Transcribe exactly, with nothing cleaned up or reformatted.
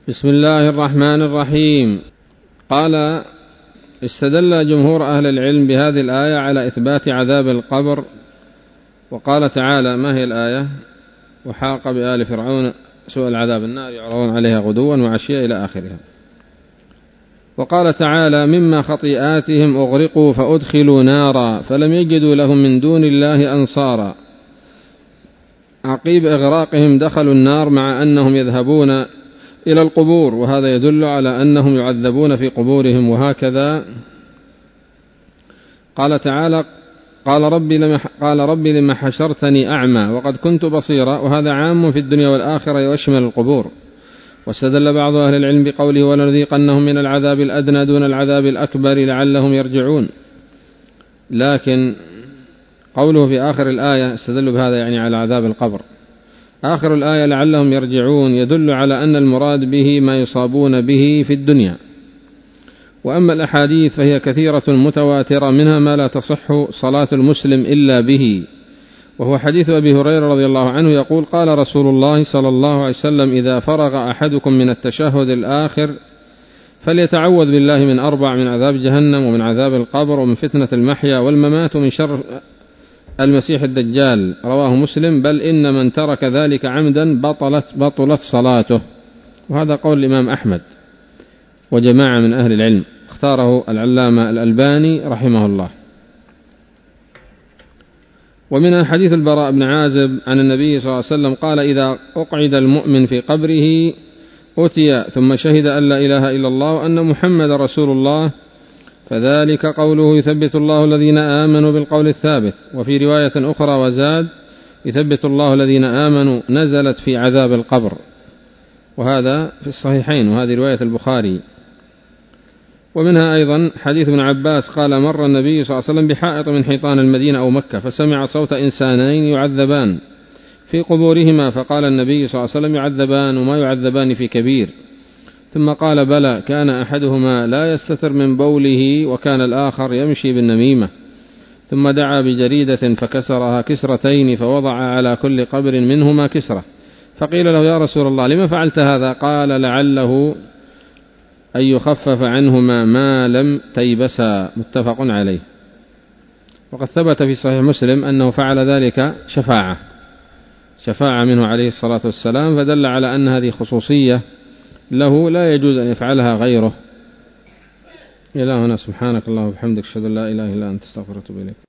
بسم الله الرحمن الرحيم. قال: استدل جمهور أهل العلم بهذه الآية على إثبات عذاب القبر، وقال تعالى: ما هي الآية؟ وحاق بآل فرعون سوء العذاب النار يعرضون عليها غدوا وعشيا إلى آخرها. وقال تعالى: مما خطيئاتهم أغرقوا فأدخلوا نارا فلم يجدوا لهم من دون الله أنصارا. عقيب إغراقهم دخلوا النار مع أنهم يذهبون إلى القبور، وهذا يدل على أنهم يعذبون في قبورهم. وهكذا قال تعالى: قال ربي لما, قال ربي لما حشرتني أعمى وقد كنت بصيرا، وهذا عام في الدنيا والآخرة ويشمل القبور. واستدل بعض أهل العلم بقوله: ولنذيقنهم من العذاب الأدنى دون العذاب الأكبر لعلهم يرجعون. لكن قوله في آخر الآية استدل بهذا يعني على عذاب القبر. آخر الآية لعلهم يرجعون يدل على أن المراد به ما يصابون به في الدنيا. وأما الأحاديث فهي كثيرة متواترة، منها ما لا تصح صلاة المسلم إلا به، وهو حديث أبي هريرة رضي الله عنه يقول: قال رسول الله صلى الله عليه وسلم: إذا فرغ أحدكم من التشهد الآخر فليتعوذ بالله من أربع: من عذاب جهنم، ومن عذاب القبر، ومن فتنة المحيا والممات، ومن شر المسيح الدجال. رواه مسلم. بل إن من ترك ذلك عمدا بطلت, بطلت صلاته. وهذا قول الإمام أحمد وجماعة من أهل العلم، اختاره العلامة الألباني رحمه الله. ومن حديث البراء بن عازب عن النبي صلى الله عليه وسلم قال: إذا أقعد المؤمن في قبره أتي ثم شهد أن لا إله إلا الله وأن محمد رسول الله فذلك قوله: يثبت الله الذين آمنوا بالقول الثابت. وفي رواية أخرى وزاد: يثبت الله الذين آمنوا، نزلت في عذاب القبر. وهذا في الصحيحين، وهذه رواية البخاري. ومنها أيضا حديث ابن عباس قال: مر النبي صلى الله عليه وسلم بحائط من حيطان المدينة أو مكة فسمع صوت إنسانين يعذبان في قبورهما، فقال النبي صلى الله عليه وسلم: يعذبان وما يعذبان في كبير. ثم قال: بلى، كان أحدهما لا يستتر من بوله وكان الآخر يمشي بالنميمة. ثم دعا بجريدة فكسرها كسرتين فوضع على كل قبر منهما كسرة، فقيل له: يا رسول الله، لما فعلت هذا؟ قال: لعله أن يخفف عنهما ما لم تيبسا. متفق عليه. وقد ثبت في صحيح مسلم أنه فعل ذلك شفاعة شفاعة منه عليه الصلاة والسلام، فدل على أن هذه خصوصية له لا يجوز أن يفعلها غيره. إلهنا سبحانك اللهم وبحمدك، أشهد أن لا إله إلا أنت، استغفرك وأتوب إليك.